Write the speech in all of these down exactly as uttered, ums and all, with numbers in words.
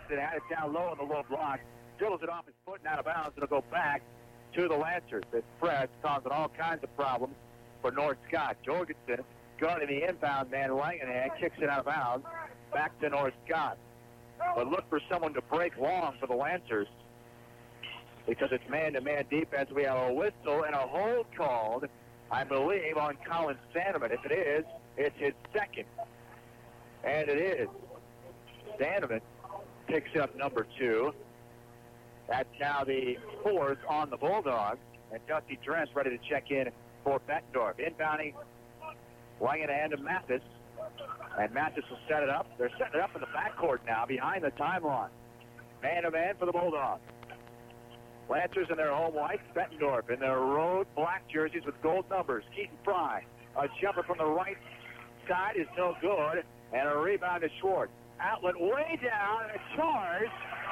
Jorgensen had it down low in the low block. Dribbles it off his foot and out of bounds. It'll go back to the Lancers. This press causing all kinds of problems for North Scott. Jorgensen guarding the inbound man. Langenham kicks it out of bounds. Back to North Scott. But look for someone to break long for the Lancers, because it's man-to-man defense. We have a whistle and a hold called, I believe, on Colin Sandeman. If it is, it's his second. And it is. Sandeman picks up number two. That's now the fourth on the Bulldogs. And Dusty Dress ready to check in for Bettendorf. Inbounding, Langenham to Mathis. And Mathis will set it up. They're setting it up in the backcourt now, behind the timeline. Man-to-man for the Bulldogs. Lancers in their home whites, Bettendorf in their road black jerseys with gold numbers. Keaton Fry, a jumper from the right side is no good, and a rebound to Schwartz. Outlet way down, and a charge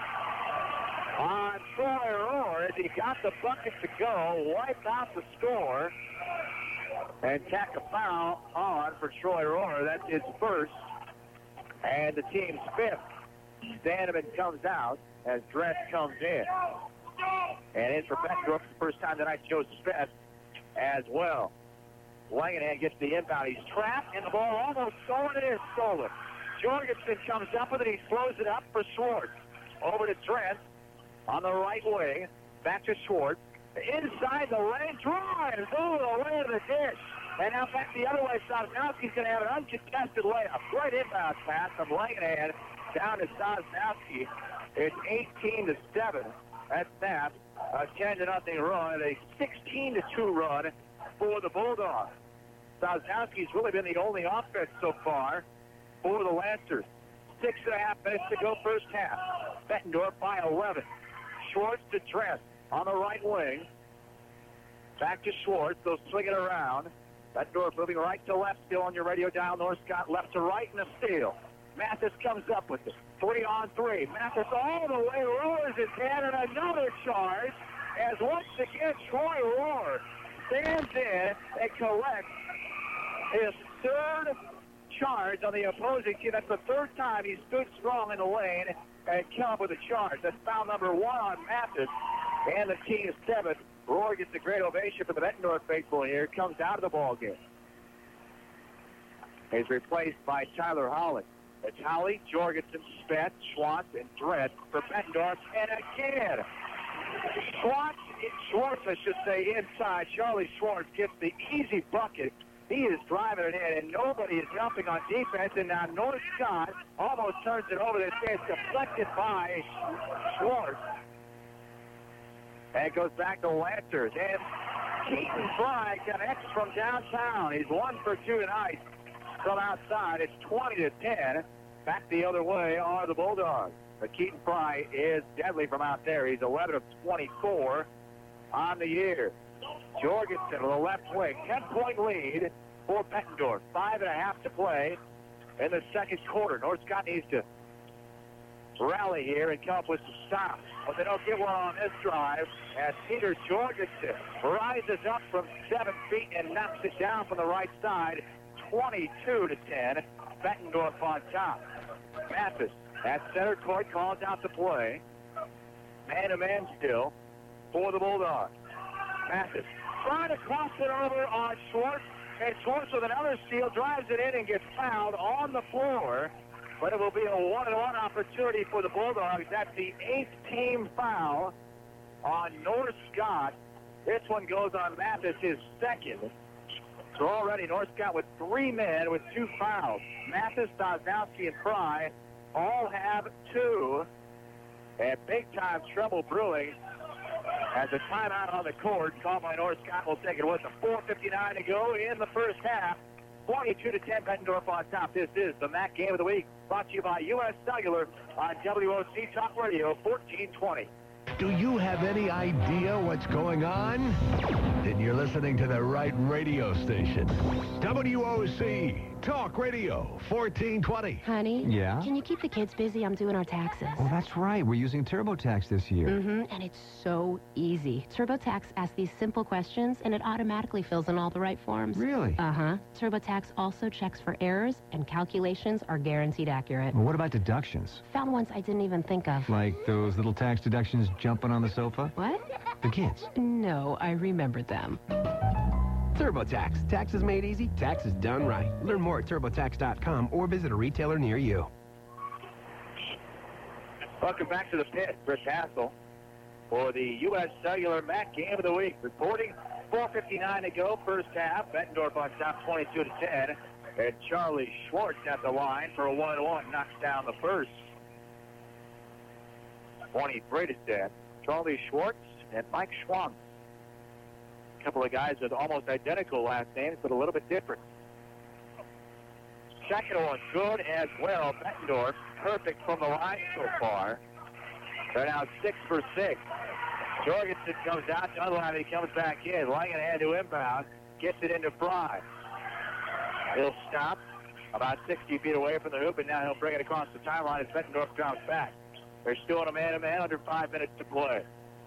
on Troy Rohr as he got the bucket to go, wiped out the score, and tack a foul on for Troy Rohr. That's his first, and the team's fifth. Sandeman comes out as Dress comes in. And in for Bettendorf for the first time tonight, Joe Smith as well. Langenham gets the inbound. He's trapped, and the ball almost stolen. It is stolen. Jorgensen comes up with it. He slows it up for Schwartz. Over to Dress on the right wing. Back to Schwartz. Inside the lane, drives over the way of the dish. And now back the other way. Sosnowski's going to have an uncontested layup. Great inbound pass from Langenham down to Sosnowski. It's eighteen to seven. That's that. A ten to nothing run, a sixteen to two run for the Bulldogs. Sosnowski's really been the only offense so far for the Lancers. Six and a half minutes to go first half. Bettendorf by eleven. Schwartz to Dress on the right wing. Back to Schwartz. They'll swing it around. Bettendorf moving right to left, still on your radio dial. North Scott left to right in the steal. Mathis comes up with it. Three on three. Mathis all the way lowers his head, and another charge as once again Troy Rohr stands in and collects his third charge on the opposing team. That's the third time he stood strong in the lane and came up with a charge. That's foul number one on Mathis, and the team's seventh. Rohr gets a great ovation for the Bettendorf faithful here. Comes out of the ball game. He's replaced by Tyler Holly. It's Holly, Jorgensen, Speth, Schwartz, and Dress for Bettendorf. And again, Schwartz, Schwartz, I should say, inside. Charlie Schwartz gets the easy bucket. He is driving it in, and nobody is jumping on defense. And now North Scott almost turns it over. They say it's deflected by Schwartz. And it goes back to Lancers. And Keaton Fry connects from downtown. He's one for two tonight. From outside, it's twenty to ten. Back the other way are the Bulldogs. But Keaton Fry is deadly from out there. He's eleven of twenty-four on the year. Jorgensen on the left wing. ten-point lead for Bettendorf. Five and a half to play in the second quarter. North Scott needs to rally here and come up with some stops. But they don't get one on this drive as Peter Jorgensen rises up from seven feet and knocks it down from the right side. twenty-two to ten. Bettendorf on top. Mathis at center court calls out the play. Man-to-man still for the Bulldogs. Mathis trying to cross it over on Schwartz. And Schwartz with another steal drives it in and gets fouled on the floor. But it will be a one-on-one opportunity for the Bulldogs. That's the eighth team foul on North Scott. This one goes on Mathis, his second. So already North Scott with three men with two fouls. Mathis, Sosnowski, and Fry all have two. And big-time trouble brewing as a timeout on the court called by North Scott will take it with a four fifty-nine to go in the first half. twenty-two to ten, Bettendorf on top. This is the M A C Game of the Week, brought to you by U S Cellular on W O C Talk Radio fourteen twenty. Do you have any idea what's going on? Then you're listening to the right radio station. W O C. Talk Radio fourteen twenty. Honey? Yeah? Can you keep the kids busy? I'm doing our taxes. Oh, that's right. We're using TurboTax this year. Mm-hmm, and it's so easy. TurboTax asks these simple questions, and it automatically fills in all the right forms. Really? Uh-huh. TurboTax also checks for errors, and calculations are guaranteed accurate. Well, what about deductions? Found ones I didn't even think of. Like those little tax deductions jumping on the sofa? What? The kids. No, I remembered them. TurboTax. Taxes made easy, taxes done right. Learn more at TurboTax dot com or visit a retailer near you. Welcome back to the pit. Chris Hassel for the U S Cellular M A C Game of the Week. Reporting four fifty-nine to go, first half. Bettendorf on top twenty-two to ten. And Charlie Schwartz at the line for a one one. Knocks down the first. twenty-three to ten. Charlie Schwartz and Mike Schwanz. A couple of guys with almost identical last names, but a little bit different. Second one good as well. Bettendorf perfect from the line so far. They're now six for six. Jorgensen comes out. Dunlap, he comes back in. Langenhand to inbound. Gets it into Fry. He'll stop about sixty feet away from the hoop, and now he'll bring it across the timeline as Bettendorf drops back. They're still in a man-to-man, under five minutes to play.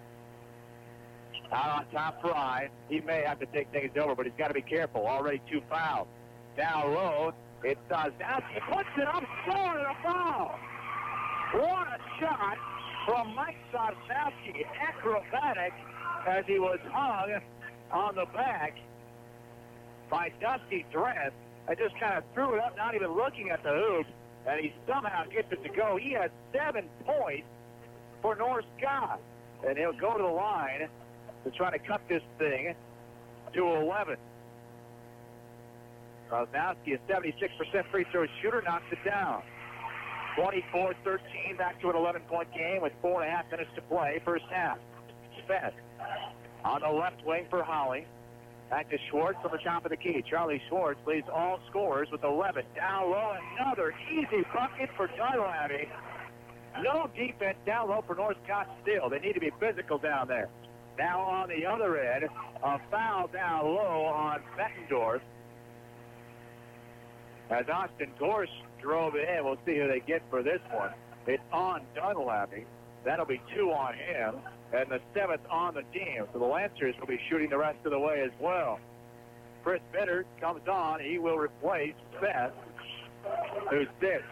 Out on top, Fry. He may have to take things over, but he's got to be careful. Already two fouls. Down low, it's Sosnowski. He puts it up, scored a foul. What a shot from Mike Sosnowski. Acrobatic as he was hung on the back by Dusty Dress. I just kind of threw it up, not even looking at the hoop, and he somehow gets it to go. He has seven points for North Scott, and he'll go to the line to try to cut this thing to eleven. Sosnowski, a seventy-six percent free throw shooter, knocks it down. twenty-four thirteen, back to an eleven-point game with four and a half minutes to play. First half. Spence on the left wing for Holly. Back to Schwartz on the top of the key. Charlie Schwartz leads all scorers with eleven. Down low, another easy bucket for Dunleavy. No defense down low for North Scott still. They need to be physical down there. Now on the other end, a foul down low on Bettendorf. As Austin Gorsh drove it in, we'll see who they get for this one. It's on Dunleavy. That'll be two on him, and the seventh on the team. So the Lancers will be shooting the rest of the way as well. Chris Bitter comes on. He will replace Beth, who's this.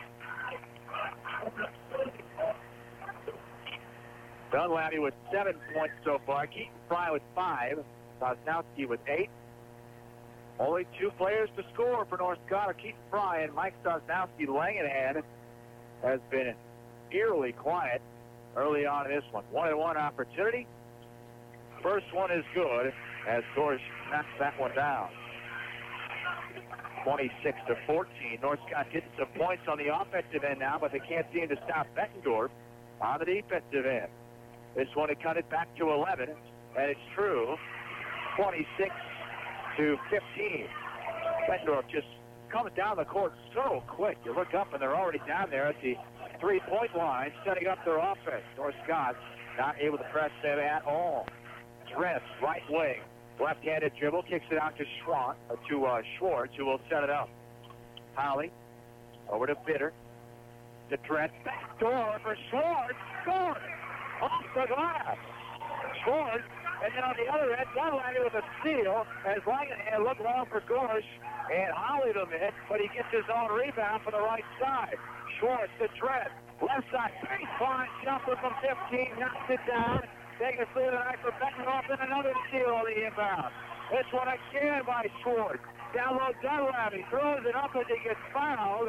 Dunleavy with seven points so far. Keaton Fry with five. Sosnowski with eight. Only two players to score for North Scott are Keaton Fry and Mike Sosnowski. Langenhand has been eerily quiet early on in this one. One and one opportunity. First one is good as Gorsh knocks that one down. twenty-six to fourteen. North Scott getting some points on the offensive end now, but they can't seem to stop Bettendorf on the defensive end. This one to cut it back to eleven, and it's true. twenty-six to fifteen. Bettendorf just comes down the court so quick. You look up and they're already down there at the three-point line, setting up their offense. North Scott not able to press them at all. Dress, right wing, left-handed dribble, kicks it out to Schwartz, or to uh, Schwartz, who will set it up. Holly over to Bitter. To Dress, back door for Schwartz, scored off the glass. Schwartz. And then on the other end, Dunleavy with a steal as Langenhand looked long for Gorsh and Hollied him in, but he gets his own rebound from the right side. Schwartz to Trent. Left side, baseline jumper from fifteen, knocks it down. Taking a steal tonight for Bettendorf, and another steal on the inbound. This one again by Schwartz. Down low, Dunleavy throws it up as he gets fouled.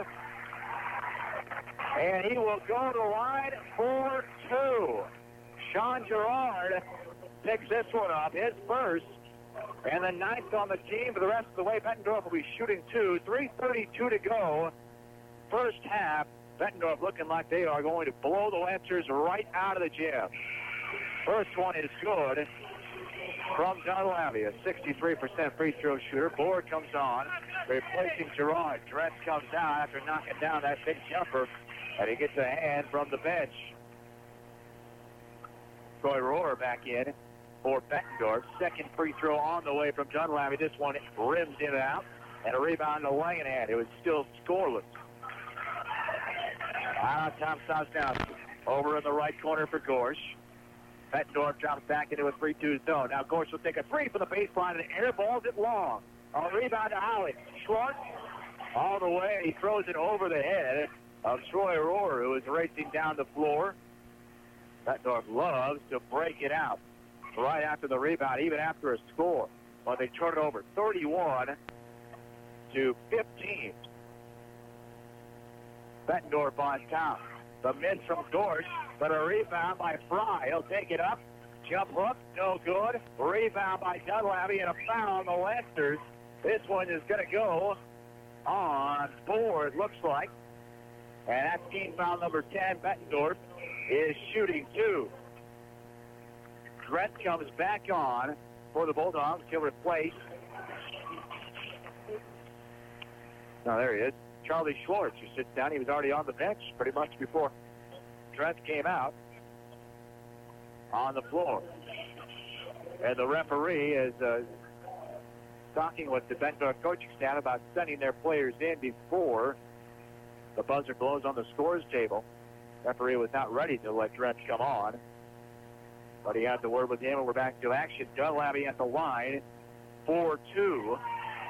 And he will go to the line for two. Sean Gerard picks this one up, his first, and the ninth on the team for the rest of the way. Bettendorf will be shooting two. three thirty-two to go. First half, Bettendorf looking like they are going to blow the Lancers right out of the gym. First one is good from Dunleavy, a sixty-three percent free throw shooter. Board comes on, replacing Gerard. Dress comes out after knocking down that big jumper, and he gets a hand from the bench. Troy Rohrer back in for Bettendorf. Second free throw on the way from Dunleavy. This one rims in and out. And a rebound to Langenhand. It was still scoreless. Out on top, Sosnowski. Over in the right corner for Gorsh. Bettendorf drops back into a three two zone. Now Gorsh will take a three for the baseline and airballs it long. A rebound to Holly. Schwartz all the way. He throws it over the head of Troy Rohrer, who is racing down the floor. Bettendorf loves to break it out right after the rebound, even after a score. But they turn it over thirty-one to fifteen. Bettendorf on top. The miss from Gorsh, but a rebound by Fry. He'll take it up. Jump hook, no good. Rebound by Dunleavy and a foul on the Lancers. This one is going to go on board, looks like. And that's team foul number ten. Bettendorf is shooting two. Trent comes back on for the Bulldogs. He'll replace. Now there he is. Charlie Schwartz, who sits down. He was already on the bench pretty much before Trent came out on the floor. And the referee is uh, talking with the Bettendorf coaching staff about sending their players in before the buzzer blows on the scores table. Referee was not ready to let Trent come on, but he had the word with him, and we're back to action. Dunleavy at the line, four two.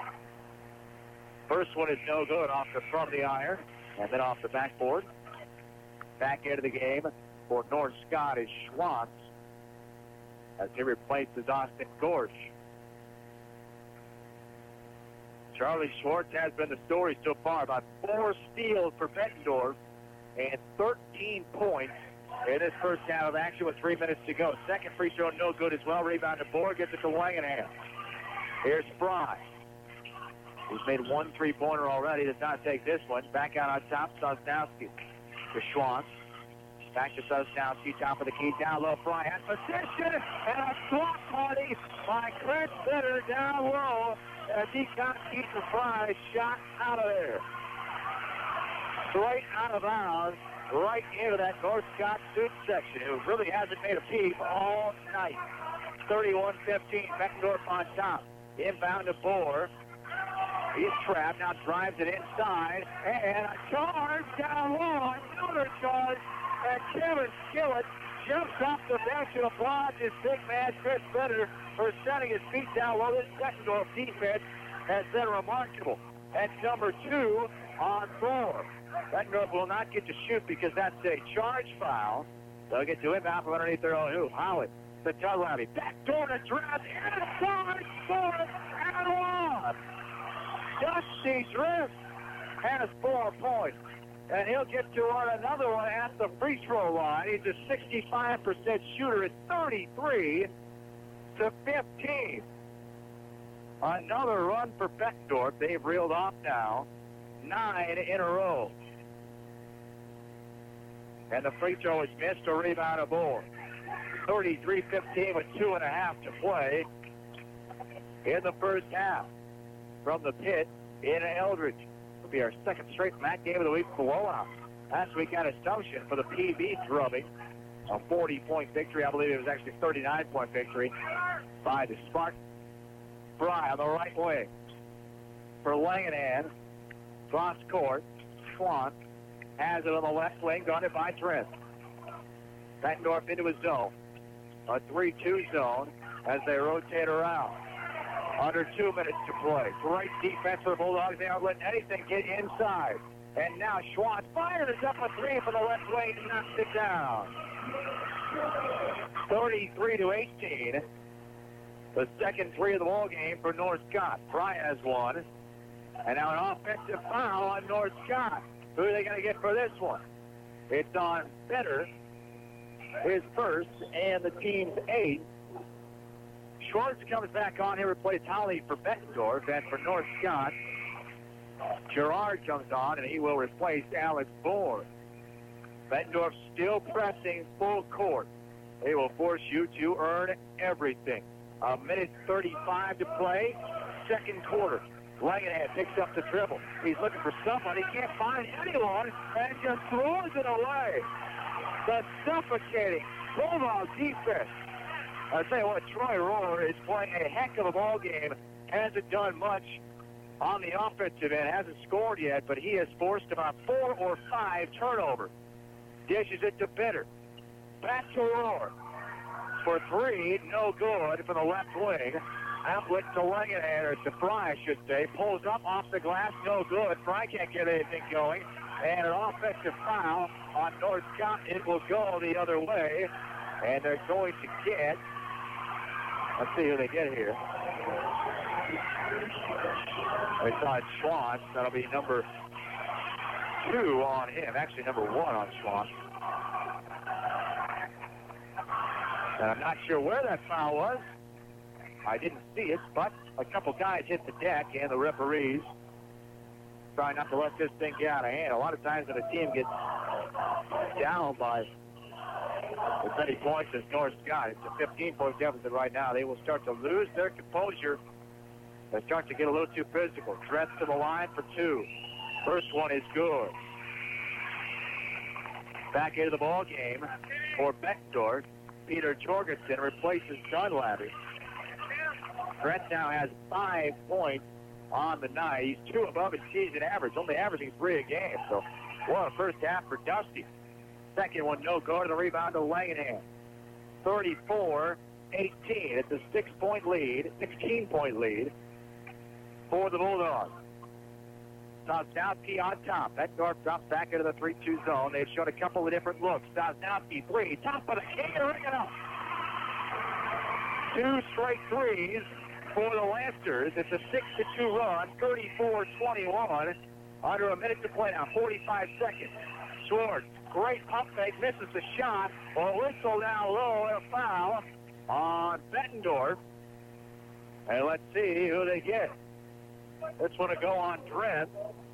First one is no good off the front of the iron and then off the backboard. Back into the game for North Scott is Schwantz as he replaces Austin Gorsh. Charlie Schwartz has been the story so far. About four steals for Bettendorf and thirteen points in this first half of action with three minutes to go. Second free throw no good as well. Rebound to Bohr, gets it to Langenhand. Here's Fry. He's made one three-pointer already. Does not take this one. Back out on top, Sosnowski to Schwantz. Back to Sosnowski, top of the key, down low. Fry has position, and a swat party by Chris Bitter down low. As he can't keep the Fry shot out of there. Straight out of bounds, right into that North Scott student section, who really hasn't made a peep all night. thirty-one fifteen, Bettendorf on top. Inbound to Bohr. He's trapped, now drives it inside, and a charge down low, another charge, and Kevin Skillett jumps off the bench and applauds his big man, Chris Bitter, for setting his feet down low. This Bettendorf defense has been remarkable. That's number two on four. Bettendorf will not get to shoot because that's a charge foul. They'll get to inbound from underneath their own hoop. Howard to Dunleavy. Back door to Drift. Inside, score, and one. Dusty Drift has four points. And he'll get to run another one at the free throw line. He's a sixty-five percent shooter at thirty-three to fifteen. Another run for Bettendorf. They've reeled off now nine in a row. And the free throw is missed. A rebound of Bohr. thirty-three fifteen with two and a half to play in the first half. From the pit in Eldridge. It'll be our second straight MAC game of the week blowout. Last week had Assumption for the P B drubbing. A forty-point victory. I believe it was actually thirty-nine point victory by the Spartans. Fry on the right wing for Langenhand. Cross court. Schwantz has it on the left wing, guarded by Trent. Bettendorf into his zone. A three two zone as they rotate around. Under two minutes to play. Great defense for the Bulldogs. They aren't letting anything get inside. And now Schwantz fires up a three from the left wing and knocks it down. thirty-three to eighteen. The second three of the ball game for North Scott. Fry has one. And now an offensive foul on North Scott. Who are they going to get for this one? It's on Bitter, his first, and the team's eighth. Schwartz comes back on. He replaced Holly for Bettendorf, and for North Scott, Gerard comes on, and he will replace Alex Bohr. Bettendorf still pressing full court. They will force you to earn everything. A minute thirty-five to play, second quarter. Langenhand picks up the dribble. He's looking for somebody. He can't find anyone, and just throws it away. The suffocating Bulldog defense. I'll tell you what, Troy Rohrer is playing a heck of a ball game. Hasn't done much on the offensive end, hasn't scored yet, but he has forced about four or five turnovers. Dishes it to Bitter. Back to Rohr. For three, no good from the left wing. Outlet to Langenhand, or to Fry, I should say. Pulls up off the glass, no good. Fry can't get anything going. And an offensive foul on North Scott. It will go the other way. And they're going to get, let's see who they get here. They saw Schwantz. That'll be number two on him. Actually, number one on Schwantz. And I'm not sure where that foul was. I didn't see it, but a couple guys hit the deck, and the referees try not to let this thing get out of hand. A lot of times when a team gets down by as many points as North Scott, it's a fifteen-point deficit right now. They will start to lose their composure. They start to get a little too physical. Trent to the line for two. First one is good. Back into the ball game for Beckendorf. Peter Jorgensen replaces Dunleavy. Trent now has five points on the night. He's two above his season average, only averaging three a game. So, what a first half for Dusty. Second one, no go to the rebound to Langenhand. thirty-four eighteen. It's a six-point lead, sixteen-point lead for the Bulldogs. Sosnowski on top. Beckendorf drops back into the three two zone. They've shown a couple of different looks. Sosnowski, three, top of the key, ring it up. Two straight threes for the Lancers. It's a six to two run, thirty-four twenty-one. Under a minute to play now, forty-five seconds. Schwartz, great pump fake, misses the shot. A whistle down low and a foul on Beckendorf. And let's see who they get. This one will go on Trent.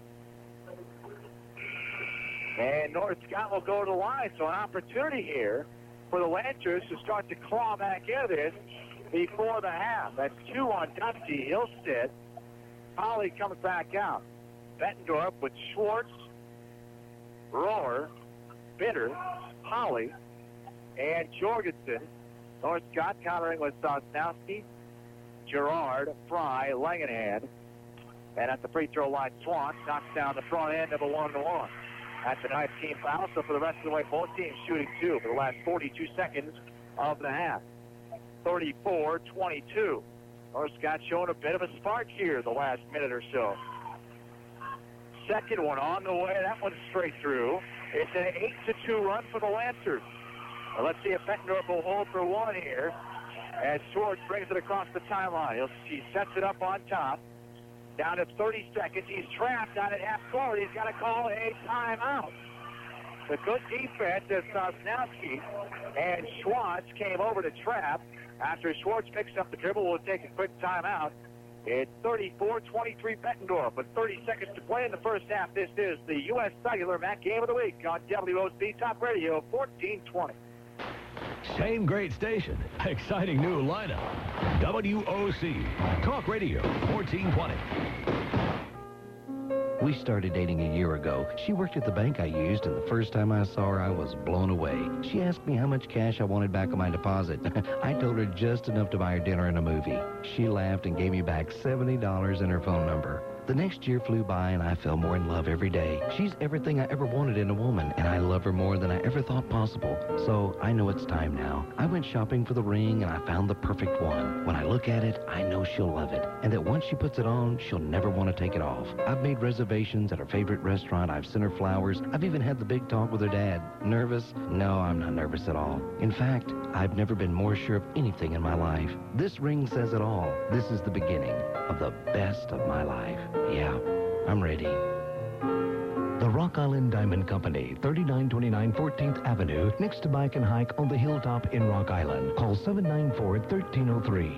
And North Scott will go to the line. So an opportunity here for the Lancers to start to claw back into this before the half. That's two on Dusty. He'll sit. Holly comes back out. Beckendorf with Schwartz, Rohr, Bitter, Holly, and Jorgensen. North Scott countering with Sosnowski, Gerard, Fry, Langenhand. And at the free throw line, Schwantz knocks down the front end of a one-to-one. That's a nice team foul. So for the rest of the way, both teams shooting two for the last forty-two seconds of the half. thirty-four twenty-two. North Scott showing a bit of a spark here the last minute or so. Second one on the way. That one's straight through. It's an eight to two run for the Lancers. Well, let's see if Beckendorf will hold for one here. As Schwartz brings it across the timeline. He'll, he sets it up on top. Down to thirty seconds. He's trapped out at half court. He's got to call a timeout. The good defense is Sosnowski, and Schwartz came over to trap. After Schwartz picks up the dribble, we'll take a quick timeout. It's thirty-four twenty-three Beckendorf with thirty seconds to play in the first half. This is the U S Cellular Mac Game of the Week on W O C Top Radio fourteen twenty. Same great station, exciting new lineup. W O C Talk Radio fourteen twenty. We started dating a year ago. She worked at the bank I used, and the first time I saw her, I was blown away. She asked me how much cash I wanted back on my deposit. I told her just enough to buy her dinner and a movie. She laughed and gave me back seventy dollars and her phone number. The next year flew by, and I fell more in love every day. She's everything I ever wanted in a woman, and I love her more than I ever thought possible. So I know it's time now. I went shopping for the ring, and I found the perfect one. When I look at it, I know she'll love it, and that once she puts it on, she'll never want to take it off. I've made reservations at her favorite restaurant. I've sent her flowers. I've even had the big talk with her dad. Nervous? No, I'm not nervous at all. In fact, I've never been more sure of anything in my life. This ring says it all. This is the beginning of the best of my life. Yeah, I'm ready. The Rock Island Diamond Company, thirty-nine twenty-nine fourteenth Avenue, next to Bike and Hike on the Hilltop in Rock Island. Call seven nine four, one three zero three.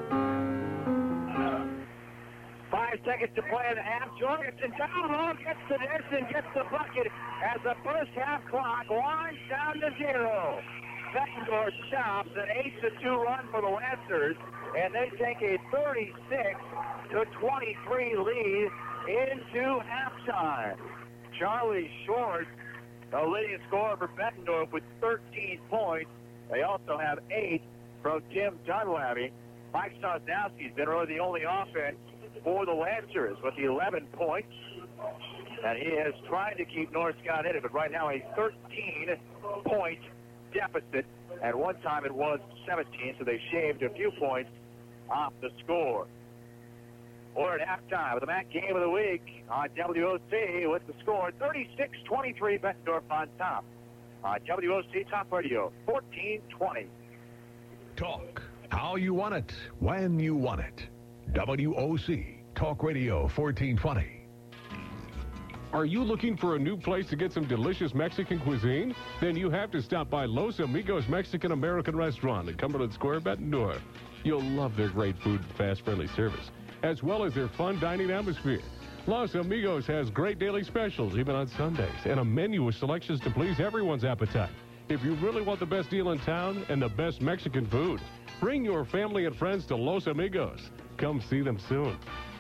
Five seconds to play in the half. Jorgensen down low, gets the dish and gets the bucket as the first half clock winds down to zero. Beckendorf stops an eight to two run for the Lancers, and they take a thirty-six to twenty-three lead into halftime. Charlie Schwartz, the leading scorer for Beckendorf with thirteen points. They also have eight from Tim Dunleavy. Mike Sosnowski's been really the only offense for the Lancers with the eleven points. And he is trying to keep North Scott in it, but right now a thirteen-point deficit. At one time it was seventeen, so they shaved a few points off the score. Or at halftime with the M A C Game of the Week on W O C with the score thirty-six twenty-three, Bettendorf on top. On W O C Top Radio, fourteen twenty. Talk how you want it, when you want it. W O C Talk Radio, fourteen twenty. Are you looking for a new place to get some delicious Mexican cuisine? Then you have to stop by Los Amigos Mexican-American Restaurant at Cumberland Square, Bettendorf. You'll love their great food and fast, friendly service, as well as their fun dining atmosphere. Los Amigos has great daily specials, even on Sundays, and a menu of selections to please everyone's appetite. If you really want the best deal in town and the best Mexican food, bring your family and friends to Los Amigos. Come see them soon.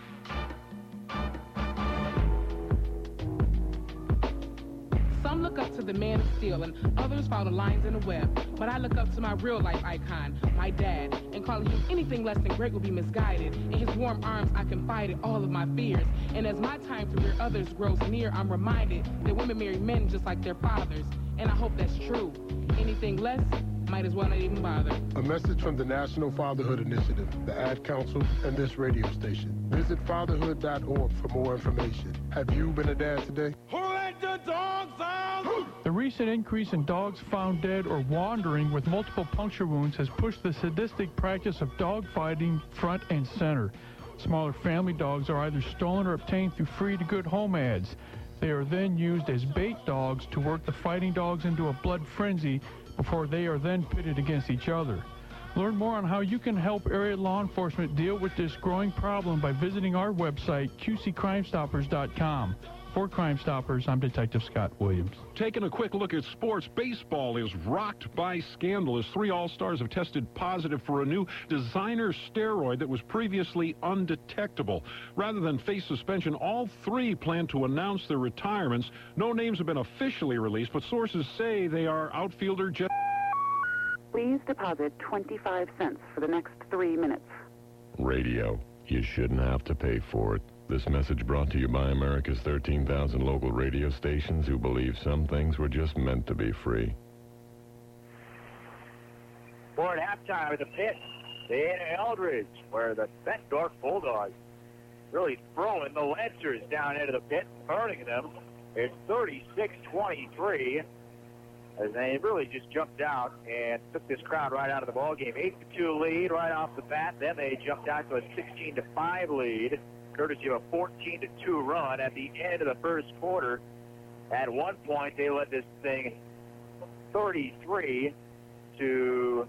Some look up to the man of steel and others follow the lines in the web. But I look up to my real-life icon, my dad, and calling him anything less than great would be misguided. In his warm arms, I confided all of my fears. And as my time to rear others grows near, I'm reminded that women marry men just like their fathers. And I hope that's true. Anything less, might as well not even bother. A message from the National Fatherhood Initiative, the Ad Council, and this radio station. Visit fatherhood dot org for more information. Have you been a dad today? Who let the dogs out? The recent increase in dogs found dead or wandering with multiple puncture wounds has pushed the sadistic practice of dog fighting front and center. Smaller family dogs are either stolen or obtained through free to good home ads. They are then used as bait dogs to work the fighting dogs into a blood frenzy before they are then pitted against each other. Learn more on how you can help area law enforcement deal with this growing problem by visiting our website, Q C crime stoppers dot com. For Crime Stoppers, I'm Detective Scott Williams. Taking a quick look at sports, baseball is rocked by scandal as three All-Stars have tested positive for a new designer steroid that was previously undetectable. Rather than face suspension, all three plan to announce their retirements. No names have been officially released, but sources say they are outfielder Jeff. Please deposit twenty-five cents for the next three minutes. Radio. You shouldn't have to pay for it. This message brought to you by America's thirteen thousand local radio stations who believe some things were just meant to be free. For at halftime at the pit, in Eldridge, where the Bettendorf Bulldogs really throwing the Lancers down into the pit, burning them. It's thirty-six twenty-three. As they really just jumped out and took this crowd right out of the ballgame. eight to two lead right off the bat. Then they jumped out to a sixteen to five lead, courtesy of a fourteen to two run at the end of the first quarter. At one point, they led this thing thirty-three to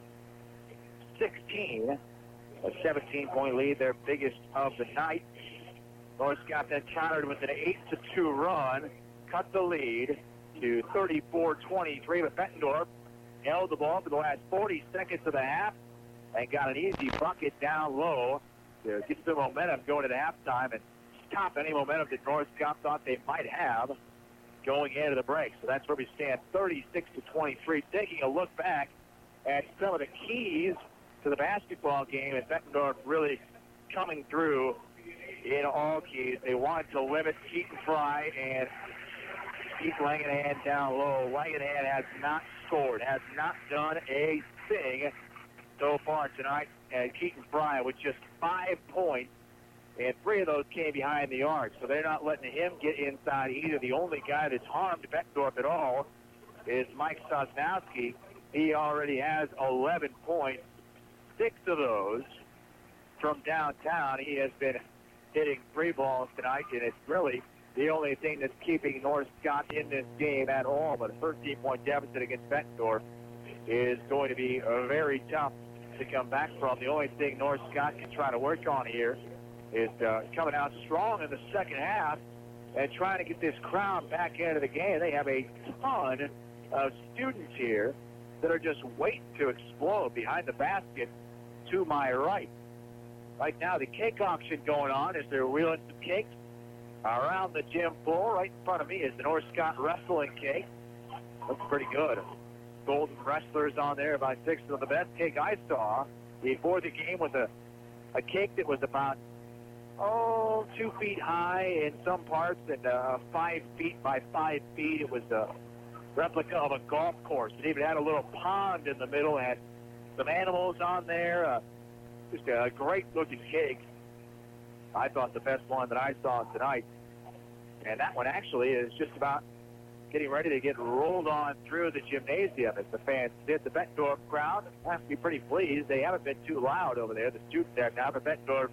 sixteen. A seventeen-point lead, their biggest of the night. North Scott then countered with an eight to two run, cut the lead to thirty-four twenty-three, but Bettendorf held the ball for the last forty seconds of the half and got an easy bucket down low to get some momentum going into halftime and stop any momentum that North Scott thought they might have going into the break. So that's where we stand, thirty-six to twenty-three. Taking a look back at some of the keys to the basketball game, and Bettendorf really coming through in all keys. They wanted to limit Keaton Fry and keep Langenhan down low. Langenhan has not scored, has not done a thing so far tonight. And Keaton Fry with just five points, and three of those came behind the arc. So they're not letting him get inside either. The only guy that's harmed Bettendorf at all is Mike Sosnowski. He already has eleven points, six of those from downtown. He has been hitting three balls tonight, and it's really the only thing that's keeping North Scott in this game at all. But a thirteen-point deficit against Bettendorf is going to be uh, very tough to come back from. The only thing North Scott can try to work on here is uh, coming out strong in the second half and trying to get this crowd back into the game. They have a ton of students here that are just waiting to explode behind the basket to my right. Right now, the cake auction going on as they're wheeling some cakes around the gym floor. Right in front of me is the North Scott wrestling cake. Looks pretty good. Golden wrestlers on there, about six of the best cake I saw before the game was a, a cake that was about oh, two feet high in some parts and uh, five feet by five feet. It was a replica of a golf course. It even had a little pond in the middle, had some animals on there. Uh, just a great-looking cake. I thought the best one that I saw tonight. And that one actually is just about getting ready to get rolled on through the gymnasium as the fans did. The Bettendorf crowd has to be pretty pleased. They haven't been too loud over there. The students there now, but Bettendorf,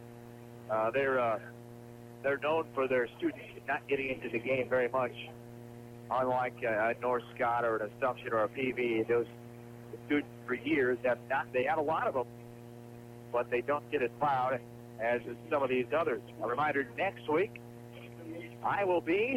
uh, they're, uh, they're known for their students not getting into the game very much. Unlike uh, North Scott or an Assumption or a P V, those students for years have not, they have a lot of them, but they don't get as loud as some of these others. A reminder, next week, I will be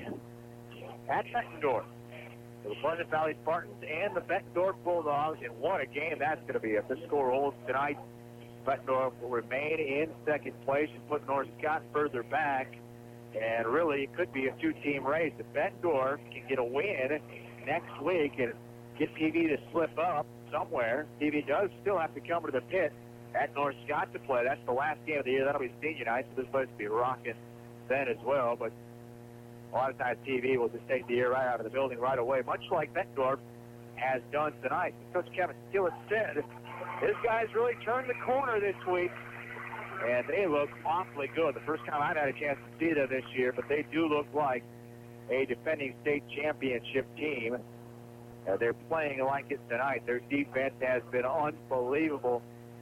at Bettendorf. The Pleasant Valley Spartans and the Bettendorf Bulldogs, and what a game that's going to be. If the score holds tonight, Bettendorf will remain in second place and put North Scott further back. And really, it could be a two-team race. If Bettendorf can get a win next week and get P V to slip up somewhere, P V does still have to come to the pit at North Scott to play. That's the last game of the year. That'll be senior night, so this place will be rocking then as well. But a lot of times P V will just take the year right out of the building right away, much like Bettendorf has done tonight. Coach Kevin Skillett said his guys really turned the corner this week, and they look awfully good. The first time I've had a chance to see them this year, but they do look like a defending state championship team. Uh, they're playing like it tonight. Their defense has been unbelievable.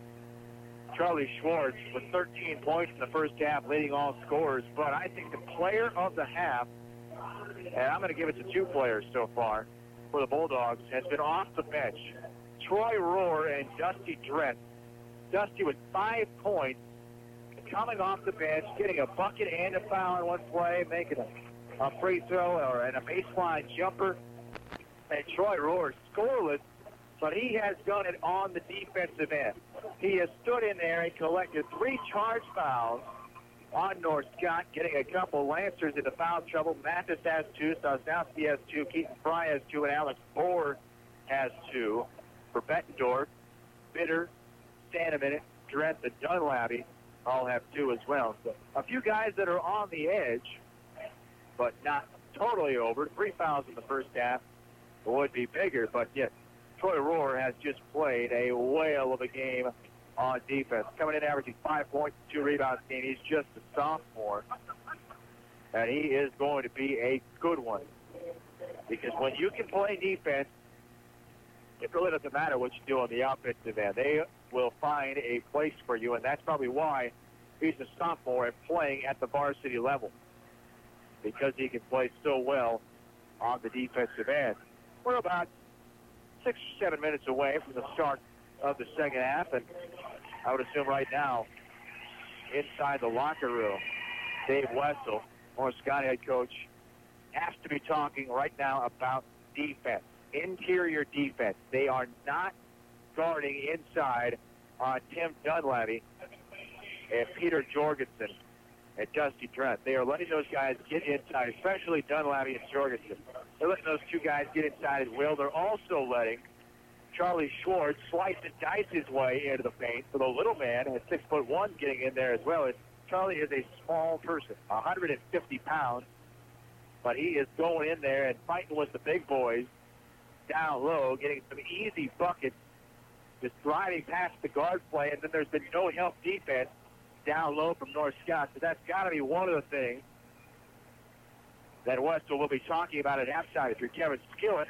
Charlie Schwartz with thirteen points in the first half, leading all scorers. But I think the player of the half, and I'm going to give it to two players so far for the Bulldogs, has been off the bench. Troy Rohr and Dusty Drent. Dusty with five points, coming off the bench, getting a bucket and a foul in one play, making a, a free throw or and a baseline jumper. And Troy Rohr scoreless, but he has done it on the defensive end. He has stood in there and collected three charge fouls on North Scott, getting a couple Lancers into foul trouble. Mathis has two, Sosnowski has two, Keaton Fry has two, and Alex Bohr has two. For Bettendorf, Bitter, Stanaman, Drent, and Dunlappy all have two as well. So a few guys that are on the edge, but not totally over. Three fouls in the first half would be bigger, but yet Troy Rohr has just played a whale of a game on defense. Coming in averaging five points, two rebounds a game. He's just a sophomore, and he is going to be a good one. Because when you can play defense, it really doesn't matter what you do on the offensive end. They will find a place for you, and that's probably why he's a sophomore and playing at the varsity level, because he can play so well on the defensive end. We're about six or seven minutes away from the start of the second half, and I would assume right now, inside the locker room, Dave Wessel, North Scott head coach, has to be talking right now about defense, interior defense. They are not guarding inside on Tim Dunlappy and Peter Jorgensen and Dusty Drent. They are letting those guys get inside, especially Dunlappy and Jorgensen. They're letting those two guys get inside at will. They're also letting Charlie Schwartz slice and dice his way into the paint. So the little man has six foot one getting in there as well. Charlie is a small person, one hundred fifty pounds, but he is going in there and fighting with the big boys down low, getting some easy buckets, just driving past the guard play, and then there's been no help defense down low from North Scott. So that's got to be one of the things that Westall will be talking about at halftime. If you're Kevin Skillett,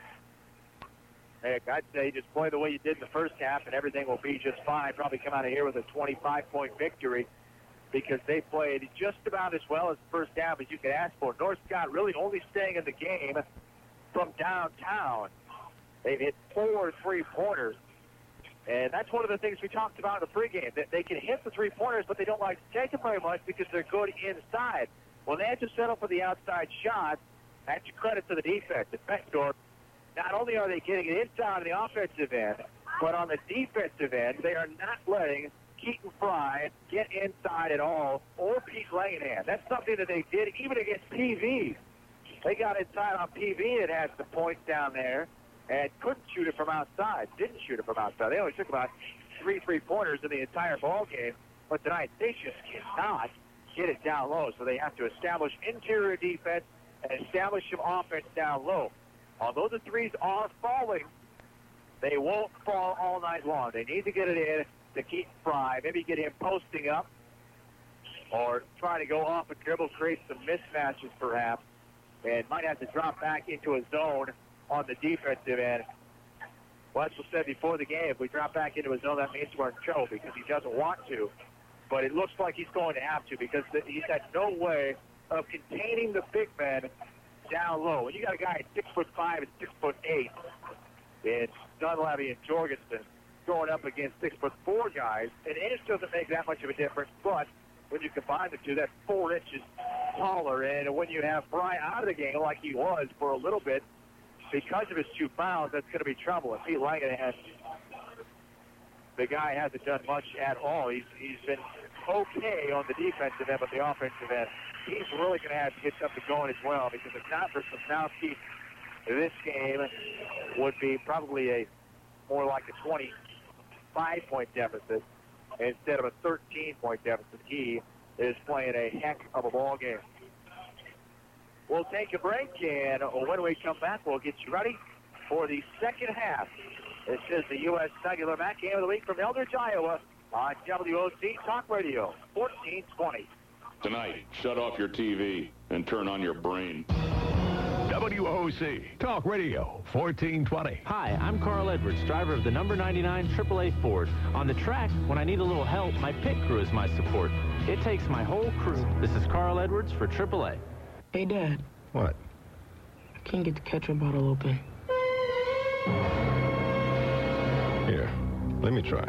heck, I'd say just play the way you did in the first half and everything will be just fine. Probably come out of here with a twenty-five point victory, because they played just about as well as the first half as you could ask for. North Scott really only staying in the game from downtown. They've hit four three-pointers, and that's one of the things we talked about in the pregame, that they can hit the three-pointers, but they don't like to take them very much because they're good inside. Well, they had to settle for the outside shot. That's credit to the defense. At Bettendorf, not only are they getting it inside on the offensive end, but on the defensive end, they are not letting Keaton Fry get inside at all, or Pete Langenham. That's something that they did even against P V. They got inside on P V and had some points down there and couldn't shoot it from outside, didn't shoot it from outside. They only took about three three-pointers in the entire ball game, but tonight they just cannot get it down low. So they have to establish interior defense and establish some offense down low. Although the threes are falling, they won't fall all night long. They need to get it in to keep Fry. Maybe get him posting up or try to go off a dribble, create some mismatches perhaps, and might have to drop back into a zone on the defensive end. Wetzel said before the game, if we drop back into a zone, that means we're in trouble because he doesn't want to. But it looks like he's going to have to because he's had no way of containing the big men down low. When you got a guy at six foot five and six foot eight, it's Dunleavy and Jorgensen going up against six foot four guys, an inch doesn't make that much of a difference. But when you combine the two, that's four inches taller. And when you have Fry out of the game like he was for a little bit, because of his two fouls, that's going to be trouble. And Pete Langenhans, the guy hasn't done much at all. He's he's been okay on the defensive end, but the offensive end, he's really going to have to get something going as well, because if not for Sosnowski, this game would be probably a more like a twenty-five point deficit instead of a thirteen point deficit. He is playing a heck of a ball game. We'll take a break, and when we come back, we'll get you ready for the second half. This is the U S Cellular Mac Game of the Week from Eldridge, Iowa, on W O C Talk Radio, fourteen twenty. Tonight, shut off your T V and turn on your brain. W O C Talk Radio, fourteen twenty. Hi, I'm Carl Edwards, driver of the number ninety-nine triple A Ford. On the track, when I need a little help, my pit crew is my support. It takes my whole crew. This is Carl Edwards for triple A. Hey, Dad. What? I can't get the ketchup bottle open. Here, let me try.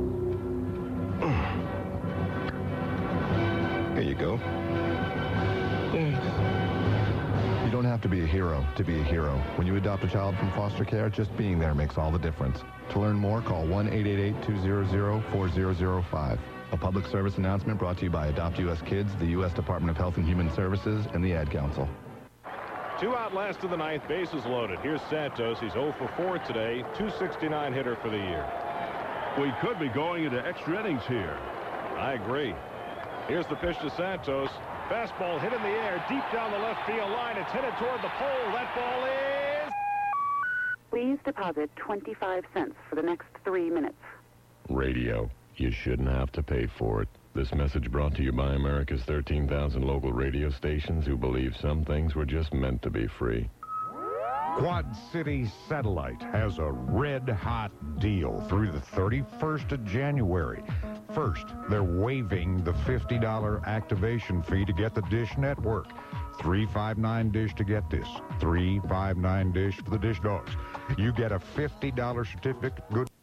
Here you go. Thanks. You don't have to be a hero to be a hero. When you adopt a child from foster care, just being there makes all the difference. To learn more, call one eight eight eight, two hundred, four thousand five. A public service announcement brought to you by Adopt U S Kids, the U S Department of Health and Human Services, and the Ad Council. Two out last of the ninth, bases loaded. Here's Santos. He's oh for four today, two sixty-nine hitter for the year. We could be going into extra innings here. I agree. Here's the pitch to Santos. Fastball hit in the air, deep down the left field line. It's headed toward the pole. That ball is... Please deposit twenty-five cents for the next three minutes. Radio. You shouldn't have to pay for it. This message brought to you by America's thirteen thousand local radio stations who believe some things were just meant to be free. Quad City Satellite has a red-hot deal through the thirty-first of January. First, they're waiving the fifty dollar activation fee to get the Dish Network. three five nine Dish to get this. three five nine Dish for the Dish Dogs. You get a fifty dollar certificate. Good.